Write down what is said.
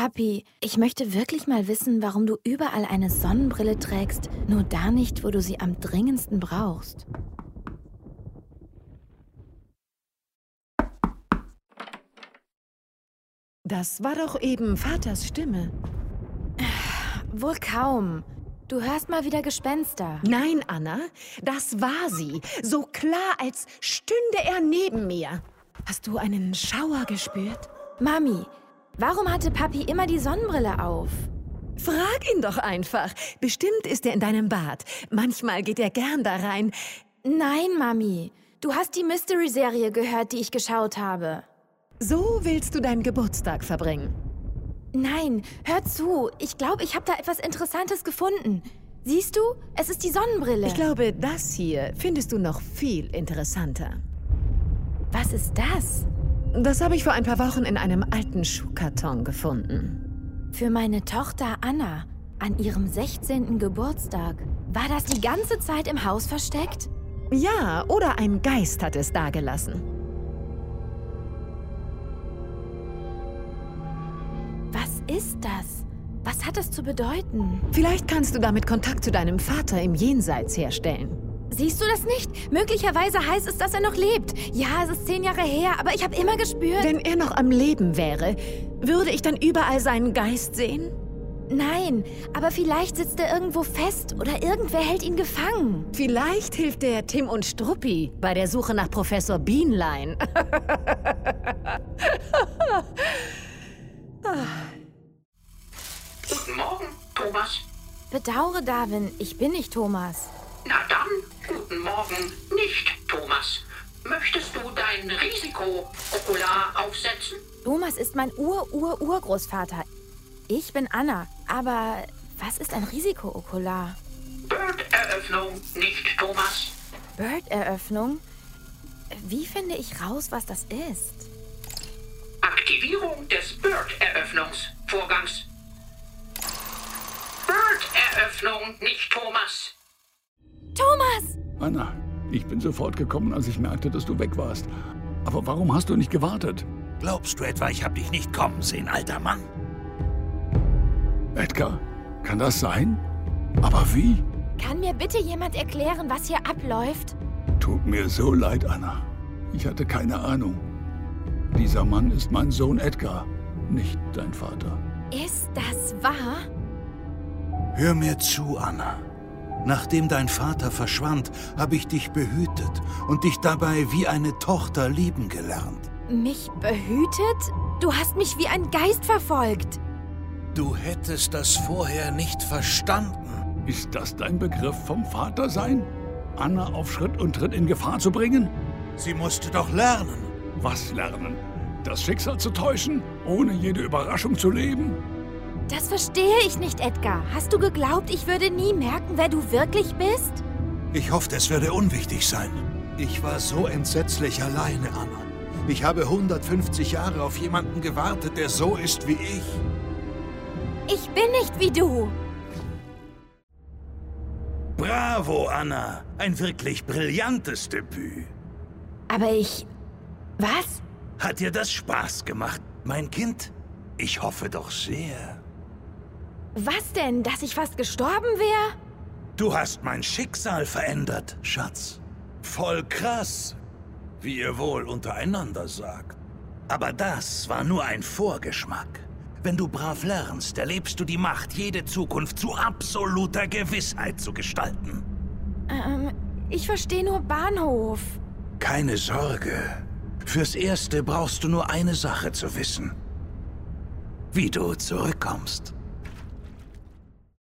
Papi, ich möchte wirklich mal wissen, warum du überall eine Sonnenbrille trägst, nur da nicht, wo du sie am dringendsten brauchst. Das war doch eben Vaters Stimme. Wohl kaum. Du hörst mal wieder Gespenster. Nein, Anna, das war sie. So klar, als stünde er neben mir. Hast du einen Schauer gespürt? Mami, warum hatte Papi immer die Sonnenbrille auf? Frag ihn doch einfach. Bestimmt ist er in deinem Bad. Manchmal geht er gern da rein. Nein, Mami. Du hast die Mystery-Serie gehört, die ich geschaut habe. So willst du deinen Geburtstag verbringen? Nein, hör zu. Ich glaube, ich habe da etwas Interessantes gefunden. Siehst du? Es ist die Sonnenbrille. Ich glaube, das hier findest du noch viel interessanter. Was ist das? Das habe ich vor ein paar Wochen in einem alten Schuhkarton gefunden. Für meine Tochter Anna, an ihrem 16. Geburtstag. War das die ganze Zeit im Haus versteckt? Ja, oder ein Geist hat es dagelassen. Was ist das? Was hat das zu bedeuten? Vielleicht kannst du damit Kontakt zu deinem Vater im Jenseits herstellen. Siehst du das nicht? Möglicherweise heißt es, dass er noch lebt. Ja, es ist 10 Jahre her, aber ich habe immer gespürt... Wenn er noch am Leben wäre, würde ich dann überall seinen Geist sehen? Nein, aber vielleicht sitzt er irgendwo fest oder irgendwer hält ihn gefangen. Vielleicht hilft der Tim und Struppi bei der Suche nach Professor Bienlein. Guten Morgen, Thomas. Bedauere, Darwin, ich bin nicht Thomas. Na dann, guten Morgen, nicht Thomas. Möchtest du dein Risiko-Okular aufsetzen? Thomas ist mein Urgroßvater. Ich bin Anna, aber was ist ein Risiko-Okular? Bird-Eröffnung, nicht Thomas. Bird-Eröffnung? Wie finde ich raus, was das ist? Aktivierung des Bird-Eröffnungsvorgangs. Bird-Eröffnung, nicht Thomas. Thomas! Anna, ich bin sofort gekommen, als ich merkte, dass du weg warst. Aber warum hast du nicht gewartet? Glaubst du etwa, ich hab dich nicht kommen sehen, alter Mann? Edgar, kann das sein? Aber wie? Kann mir bitte jemand erklären, was hier abläuft? Tut mir so leid, Anna. Ich hatte keine Ahnung. Dieser Mann ist mein Sohn Edgar, nicht dein Vater. Ist das wahr? Hör mir zu, Anna. Nachdem dein Vater verschwand, habe ich dich behütet und dich dabei wie eine Tochter lieben gelernt. Mich behütet? Du hast mich wie ein Geist verfolgt. Du hättest das vorher nicht verstanden. Ist das dein Begriff vom Vatersein? Anna auf Schritt und Tritt in Gefahr zu bringen? Sie musste doch lernen. Was lernen? Das Schicksal zu täuschen, ohne jede Überraschung zu leben? Das verstehe ich nicht, Edgar. Hast du geglaubt, ich würde nie merken, wer du wirklich bist? Ich hoffte, es würde unwichtig sein. Ich war so entsetzlich alleine, Anna. Ich habe 150 Jahre auf jemanden gewartet, der so ist wie ich. Ich bin nicht wie du. Bravo, Anna. Ein wirklich brillantes Debüt. Aber ich... Was? Hat dir das Spaß gemacht, mein Kind? Ich hoffe doch sehr. Was denn? Dass ich fast gestorben wäre? Du hast mein Schicksal verändert, Schatz. Voll krass, wie ihr wohl untereinander sagt. Aber das war nur ein Vorgeschmack. Wenn du brav lernst, erlebst du die Macht, jede Zukunft zu absoluter Gewissheit zu gestalten. Ich verstehe nur Bahnhof. Keine Sorge. Fürs Erste brauchst du nur eine Sache zu wissen. Wie du zurückkommst.